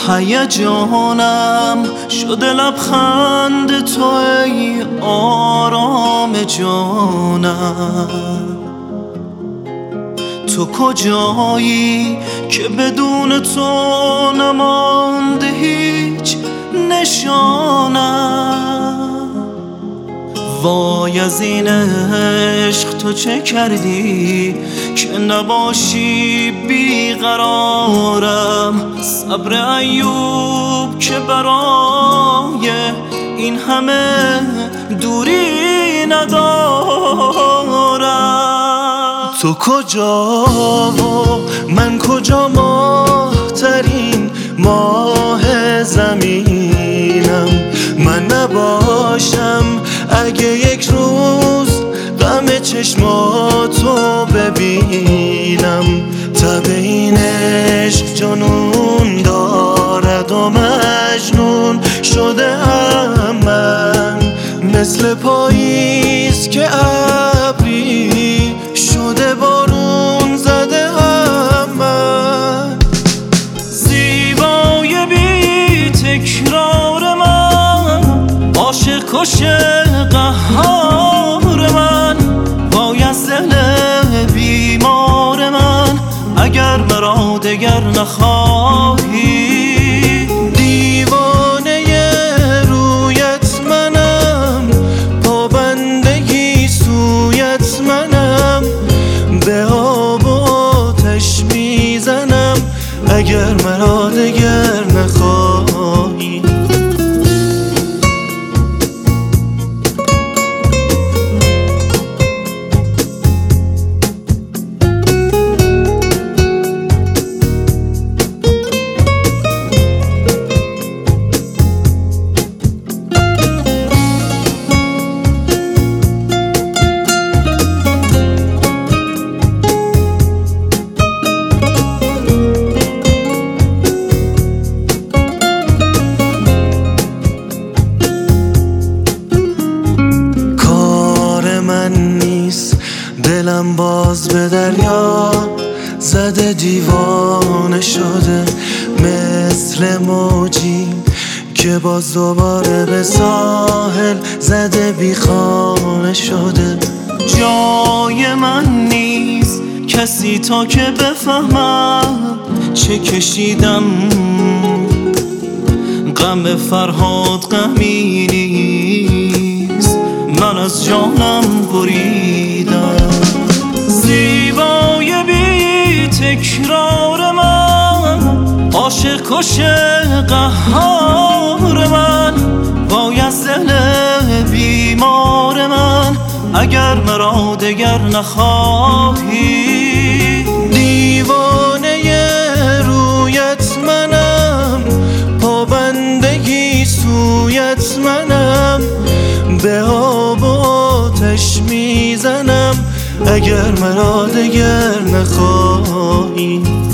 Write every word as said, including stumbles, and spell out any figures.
هیجانم شده لبخند تو ای آرام جانم. تو کجایی که بدون تو نمانده هیچ نشانم؟ وای از این عشق تو چه کردی که نباشی بیقرارم؟ صبر ایوب که برای این همه دوری ندارم. تو کجا و من کجا؟ ماه‌ترین ماه زمینم. من نباشم اگه یک روز غم چشماتو ببینم. تب این عشق جنون دارد و مجنون شده ام من، مثل پاییز که ابری شده بارون زده ام من. زیبای بی تکرار من، عاشق کش قهار من، وای از دل بیمار من اگر مرا دگر نخواهی. دیوانه رویت منم، پابندگی سویت منم، به آب و آتش میزنم اگر مرا دگر نخواهی. دلم باز به دریا زده دیوانه شده، مثل موجی که باز دوباره به ساحل زده بیخانه شده. جای من نیست کسی تا که بفهمم چه کشیدم. غم فرهاد غمی نیست، من از جانم بریدم. زیبای بی تکرار من، عاشق کش قهار من، وای از دل بیمار من اگر مرا دگر نخواهی. دیوانه رویت منم، پابندگی سویت منم، به آب و آتش میزنم اگر مرا دگر نخواهی.